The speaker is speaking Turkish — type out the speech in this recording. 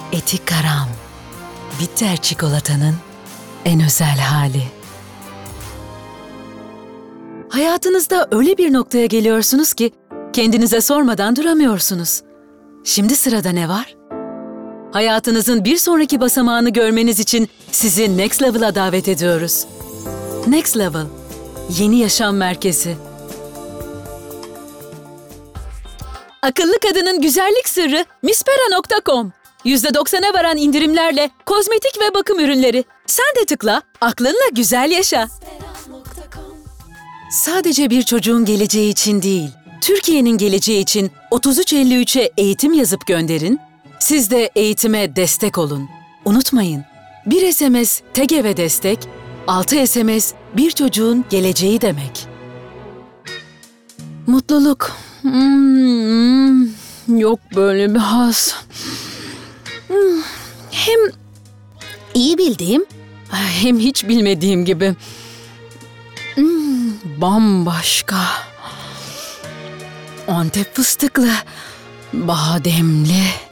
Eti karam. Bitter çikolatanın en özel hali. Hayatınızda öyle bir noktaya geliyorsunuz ki kendinize sormadan duramıyorsunuz. Şimdi sırada ne var? Hayatınızın bir sonraki basamağını görmeniz için sizi Next Level'a davet ediyoruz. Next Level, yeni yaşam merkezi. Akıllı kadının güzellik sırrı mispera.com. %90'a varan indirimlerle kozmetik ve bakım ürünleri. Sen de tıkla, aklınla güzel yaşa. Sadece bir çocuğun geleceği için değil, Türkiye'nin geleceği için 3353'e eğitim yazıp gönderin. Siz de eğitime destek olun. Unutmayın, bir SMS TGV destek, 6 SMS bir çocuğun geleceği demek. Mutluluk. Yok böyle bir haz. Hem iyi bildiğim, hem hiç bilmediğim gibi. Bambaşka. Antep fıstıklı, bademli.